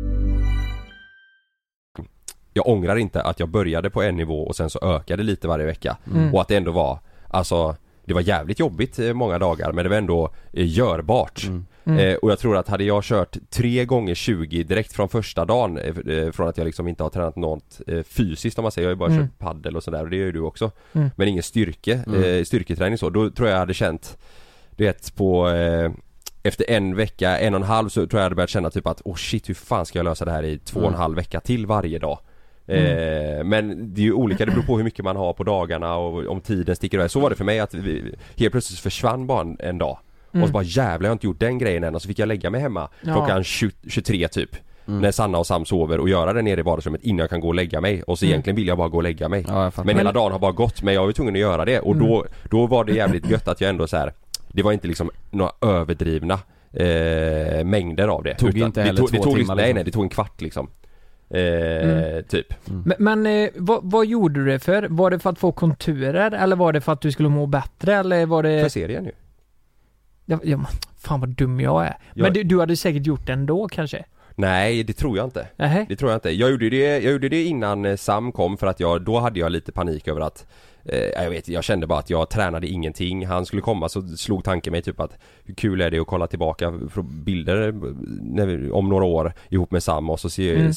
Jag ångrar inte att jag började på en nivå och sen så ökade lite varje vecka. Och att det ändå var, alltså det var jävligt jobbigt många dagar, men det var ändå görbart. Och jag tror att hade jag kört 3 gånger 20 direkt från första dagen, från att jag liksom inte har tränat något fysiskt om man säger, jag har ju bara kört paddel och sådär, och det gör ju du också. Men ingen styrketräning så, då tror jag hade känt, du vet, på efter en vecka, 1,5 så tror jag hade börjat känna typ att shit, hur fan ska jag lösa det här i 2,5 vecka till varje dag. Men det är ju olika, det beror på hur mycket man har på dagarna och om tiden sticker iväg. Så var det för mig, att helt plötsligt försvann bara en dag. Och så bara jävlar, jag har inte gjort den grejen än. Och så fick jag lägga mig hemma klockan 23 typ. När Sanna och Sam sover, och göra det nere i vardagsrummet innan jag kan gå och lägga mig. Och så egentligen vill jag bara gå och lägga mig. Men hela dagen har bara gått, men jag var ju tvungen att göra det. Och då var det jävligt gött att jag ändå så här, det var inte liksom några överdrivna mängder av det. Tog inte heller 2 timmar. Nej, det tog en kvart liksom. Typ. Men vad gjorde du det för? Var det för att få konturer, eller var det för att du skulle må bättre, eller var det... För serien ju. Ja, fan vad dum jag är. Men du hade säkert gjort det ändå kanske? Nej, det tror jag inte. Det tror jag inte. Jag gjorde det innan Sam kom, för att då hade jag lite panik över att jag kände bara att jag tränade ingenting. Han skulle komma, så slog tanken mig typ att hur kul är det att kolla tillbaka bilder om några år ihop med Sam, och så ser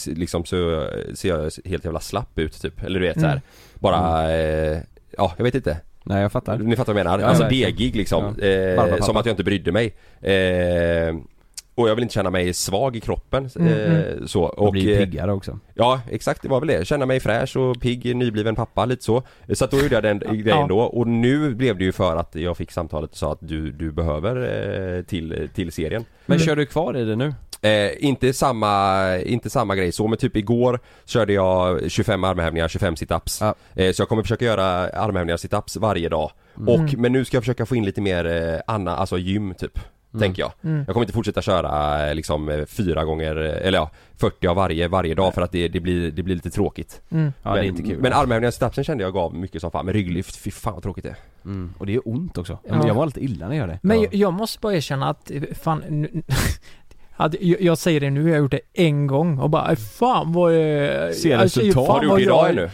jag helt jävla slapp ut typ, eller du vet så här. Bara jag vet inte. Nej, jag fattar. Ni fattar vad jag menar. Alltså degig liksom. Som att jag inte brydde mig. Och jag vill inte känna mig svag i kroppen. Så. Och blir piggare också. Ja, exakt, det var väl det. Känna mig fräsch och pigg, nybliven pappa, lite så. Så att då gjorde jag den grejen då. Och nu blev det ju för att jag fick samtalet och sa att du behöver till serien. Men kör du kvar i det nu? Inte samma grej så, men typ igår körde jag 25 armhävningar, 25 sit-ups. Så jag kommer försöka göra armhävningar och sit-ups varje dag. Men nu ska jag försöka få in lite mer alltså gym typ. Tänker jag. Jag kommer inte fortsätta köra liksom 4 gånger eller 40 av varje dag, för att det blir lite tråkigt. Det är inte kul. Men armhävningar och sit-upsen kände jag gav mycket som fan, med rygglyft, fy fan vad tråkigt det är. Och det är ont också. Jag var lite illa när jag gör det. Men jag måste bara erkänna att fan jag säger det nu, jag har gjort det en gång och bara fan vad ser resultat. Har du gjort idag ännu?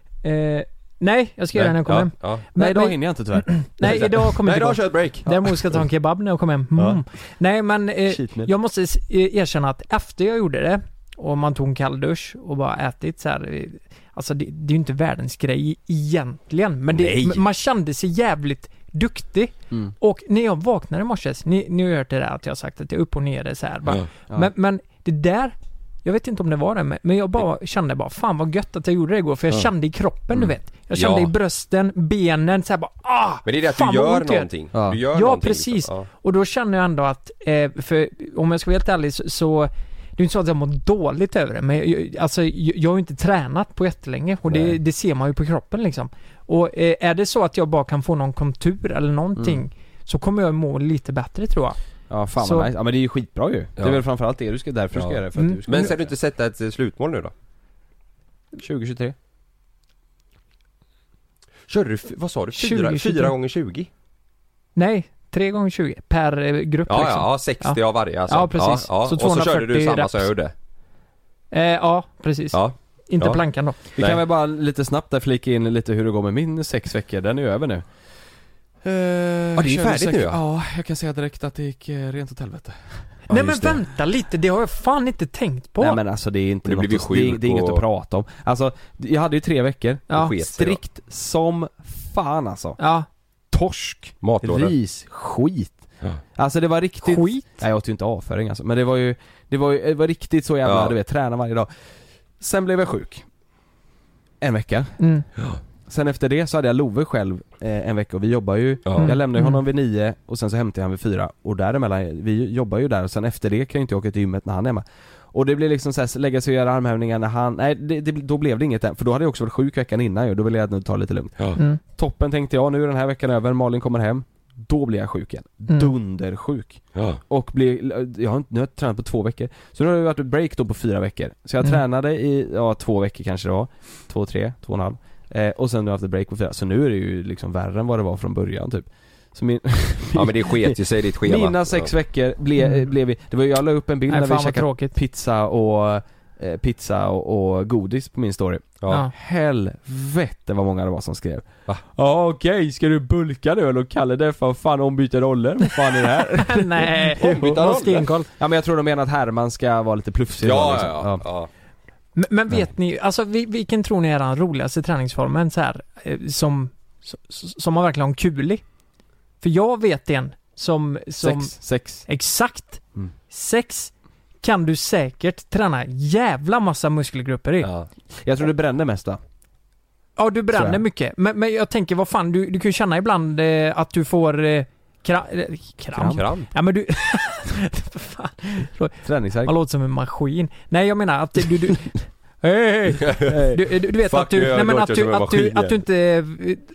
Nej, jag ska göra det när jag kommer hem. Nej, idag hinner jag inte tyvärr. Nej, idag kommer jag idag kör ett break. Däremot ska jag ta en kebab när jag kommer hem. Nej, men jag måste erkänna att efter jag gjorde det och man tog en kall dusch och bara ätit så här, alltså det är ju inte världens grej egentligen, men man kände sig jävligt duktig. Och när jag vaknade i morse, ni har hört det där att jag har sagt att jag är upp och ner så här bara. Men det där, jag vet inte om det var det, men jag bara kände bara fan vad gött att jag gjorde det igår, för jag kände i kroppen, du vet. Jag kände i brösten, benen så här bara men det är det att du gör någonting. Du gör någonting, precis. Liksom. Och då känner jag ändå att för om jag ska vara helt ärlig så det är inte så att jag mår dåligt över det, men jag har ju inte tränat på jättelänge och det ser man ju på kroppen liksom. Och är det så att jag bara kan få någon kontur eller någonting så kommer jag må lite bättre, tror jag. Ja, fan vad nice. Ja, men det är ju skitbra ju. Det är väl framförallt det du ska därför ska göra det, för att du ska. Men ska du inte sätta ett slutmål nu då? 2023. Kör du, vad sa du? 4 gånger 20? Nej, 3 gånger 20 per grupp liksom. Ja, 60 av varje alltså. Ja, precis. Ja. Så och så körde du samma reps. som jag gjorde. Ja, precis. Ja. Inte plankan då. Vi kan väl bara lite snabbt där flika in lite hur det går med min 6 veckor. Den är ju över nu. Det är färdigt nu. Ja, jag kan säga direkt att det gick rent åt helvete. Nej men vänta lite, det har jag fan inte tänkt på. Nej men alltså det är inte något det är inget att prata om. Alltså jag hade ju 3 veckor. Strikt som fan alltså. Ja. Torsk, matlådor, ris, skit. Alltså det var riktigt skit. Nej, jag åt ju inte avföring alltså, men det var riktigt så jävla, du vet, träna varje dag. Sen blev jag sjuk. En vecka. Sen efter det så hade jag Love själv en vecka, och vi jobbar ju, jag lämnade honom vid 9 och sen så hämtade jag han vid 4 och däremellan, vi jobbar ju där, och sen efter det kan jag inte åka till gymmet när han är hemma. Och det blir liksom såhär, lägga sig och göra armhävningar när han, då blev det inget än, för då hade jag också varit sjuk veckan innan ju, då ville jag nu ta lite lugnt. Toppen tänkte jag, nu är den här veckan över, Malin kommer hem, då blir jag sjuk igen. Dundersjuk. Och jag har inte tränat på 2 veckor. Så nu har det varit ett break då på 4 veckor. Så jag tränade i 2 veckor kanske det var. 2, 3, 2,5. Och sen nu haft break på 4. Så nu är det ju liksom värre än vad det var från början typ. Så ja men det sket ju sig ditt schema. Mina 6 veckor blev vi. Det var jag la upp en bild när vi käkade pizza och godis på min story. Ja. Helvete vad många det var som skrev. Ja okej, ska du bulka nu eller kalla det för fan ombyta roller? Vad fan är det här? Nej, ombyta roller. Ja men jag tror de menar att Herman ska vara lite plufsig. Ja. Men vet ni, alltså vilken tror ni är den roligaste träningsformen så här, som man verkligen har en kul i? För jag vet en som sex. Exakt. 6 kan du säkert träna jävla massa muskelgrupper i. Ja. Jag tror du bränner mest då. Ja, du bränner mycket. Men jag tänker, vad fan, du kan ju känna ibland att du får kramp. Ja, men du... fan. Träningsvärk. Man låter som en maskin. Nej, jag menar att du Hej. Du vet att du att du inte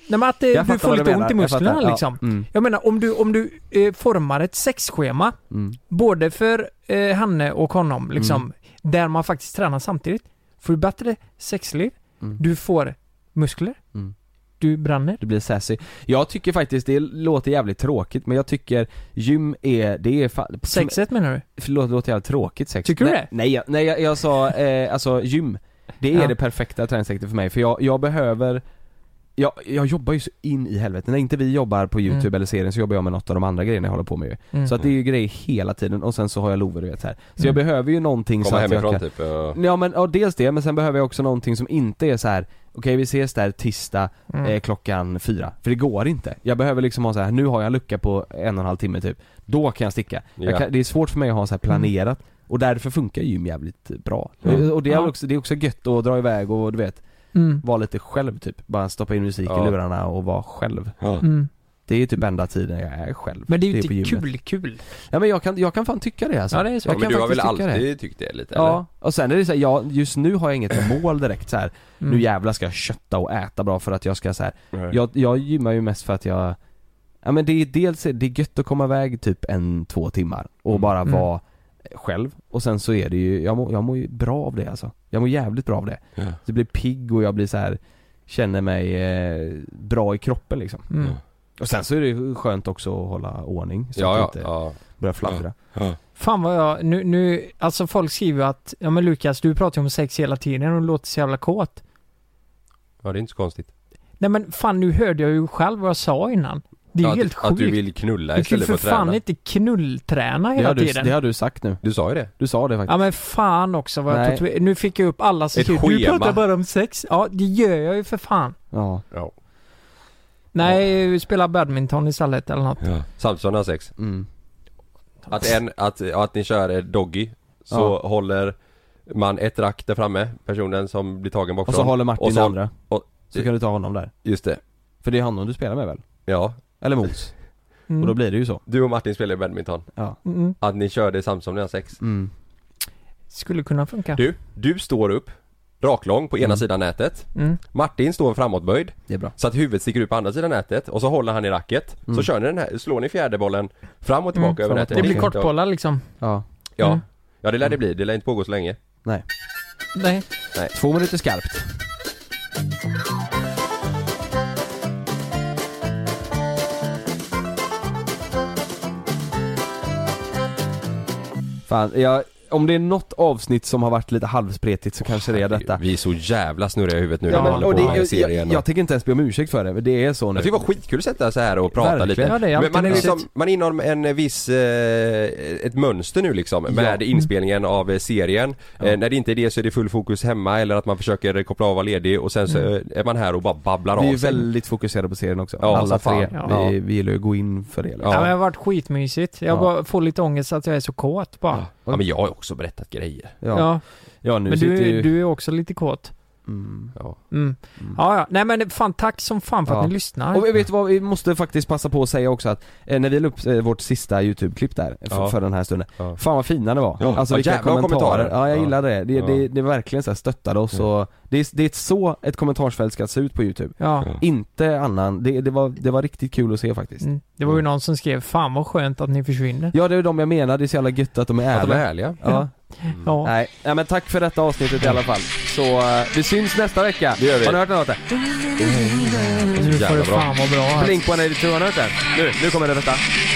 du får lite ont i musklerna liksom. Jag menar om du formar ett sexschema både för Hanne och honom liksom där man faktiskt tränar samtidigt, får du bättre sexliv, du får muskler. Du bränner. Du blir sassy. Jag tycker faktiskt det låter jävligt tråkigt, men jag tycker gym är sexet menar du? Förlåt, det låter jävligt tråkigt sex. Tycker du det? Nej, jag sa alltså gym. Det är det perfekta träningssättet för mig, för jag behöver jag jobbar ju så in i helvete. När inte vi jobbar på YouTube eller serien så jobbar jag med något av de andra grejerna jag håller på med. Så att det är ju grejer hela tiden, och sen så har jag Love, du vet här. Så jag behöver ju någonting komma så att hemifrån jag kan... typ. Ja men dels det, men sen behöver jag också någonting som inte är så här. Okej, vi ses där tisdag klockan 4. För det går inte. Jag behöver liksom ha så här, nu har jag en lucka på 1,5 timme typ. Då kan jag sticka. Det är svårt för mig att ha så här planerat. Och därför funkar gym jävligt bra. Och det är också gött att dra iväg och du vet vara lite själv typ. Bara stoppa in musik i lurarna och vara själv. Det är ju typ enda tiden jag är själv. Men det är ju inte kul. Ja men jag kan fan tycka det alltså. Ja, det är så. Men du har väl alltid tyckt det lite, eller? Ja, och sen är det så här, just nu har jag inget mål direkt så här. Nu jävla ska jag kötta och äta bra för att jag ska så här. Jag gymmar ju mest för att jag... Ja men det är dels det är gött att komma iväg typ 1-2 timmar och bara vara själv, och sen så är det ju jag mår ju bra av det alltså. Jag mår jävligt bra av det. Det blir pigg och jag blir så här, känner mig bra i kroppen liksom. Och sen så är det skönt också att hålla ordning så att inte börja fladdra. Fan vad jag nu alltså folk skriver att ja men Lukas, du pratar ju om sex hela tiden och låter så jävla kåt. Ja, det är inte så konstigt. Nej men fan, nu hörde jag ju själv vad jag sa innan. Det är helt sjukt. Att du vill knulla istället för att träna. Du kan för fan inte knullträna hela tiden. Det har du sagt nu. Du sa ju det. Du sa det faktiskt. Ja men fan också vad jag nu fick jag upp alla så schema. Du pratar bara om sex. Ja, det gör jag ju för fan. Ja. Nej, vi spelar badminton istället eller något. Ja. Samtidigt har 6. Att ni kör doggy, så håller man ett rack där framme, personen som blir tagen bakifrån. Och så håller Martin så, andra. Så kan du ta honom där. Just det. För det är honom du spelar med väl? Ja. Eller mos. Och då blir det ju så. Du och Martin spelar i badminton. Ja. Att ni kör det samtidigt som ni har 6. Skulle kunna funka. Du står upp raklång på ena sidan nätet. Martin står framåtböjd. Det är bra. Så att huvudet sticker ut på andra sidan nätet. Och så håller han i racket. Så kör ni den här, slår ni fjärdebollen fram och tillbaka över nätet. Det blir kortbollar liksom. Ja, det lär det bli. Det lär inte pågå så länge. Nej. 2 minuter skarpt. Fan, om det är något avsnitt som har varit lite halvspretigt så kanske det är detta. Vi är så jävla snurriga i huvudet nu när vi håller på med serien. Jag tänker inte ens be om ursäkt för det, men det är så nu. Jag tycker det var skitkul att sätta så här och prata lite. Ja, det är men man är inom en viss ett mönster nu liksom med inspelningen av serien. När det inte är det så är det full fokus hemma, eller att man försöker koppla av och vara ledig, och sen så är man här och bara babblar av sig. Vi är väldigt fokuserade på serien också. Ja, alla tre. Vi gillar ju gå in för det. Ja, men det har varit skitmysigt. Jag bara får lite ångest att jag är så kåt bara. Ja, men jag har också berättat grejer. Ja, nu men du är också lite kåt. Ja. Nej men fan, tack som fan för att ni lyssnar. Och vet du vad, vi måste faktiskt passa på att säga också att när vi la upp vårt sista YouTube-klipp där för den här stunden. Fan vad fina det var. Alltså vilka kommentarer. Ja, jag gillar det. Det var verkligen så här, stöttade oss och det är så ett kommentarsfält ska se ut på YouTube. Inte annan. Det var riktigt kul att se faktiskt. Det var ju någon som skrev, fan vad skönt att ni försvinner. Ja, det är de jag menar. Det är så jävla gött att de är ärliga. Att de är härliga. Nej, men tack för detta avsnittet i alla fall. Så vi syns nästa vecka. Det gör vi. Har ni hört något där? Nu får det fan vara bra. Blink-182, har ni hört det? Nu kommer det detta.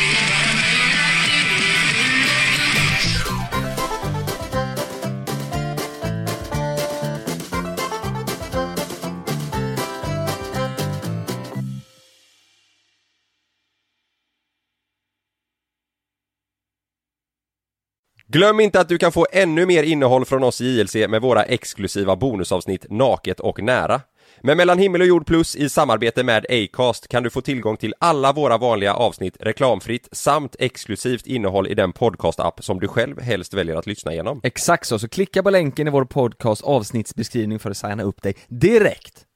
Glöm inte att du kan få ännu mer innehåll från oss i JLC med våra exklusiva bonusavsnitt Naket och nära. Men Mellan himmel och jord plus i samarbete med Acast kan du få tillgång till alla våra vanliga avsnitt reklamfritt samt exklusivt innehåll i den podcast-app som du själv helst väljer att lyssna igenom. Exakt så klicka på länken i vår podcast avsnittsbeskrivning för att signa upp dig direkt.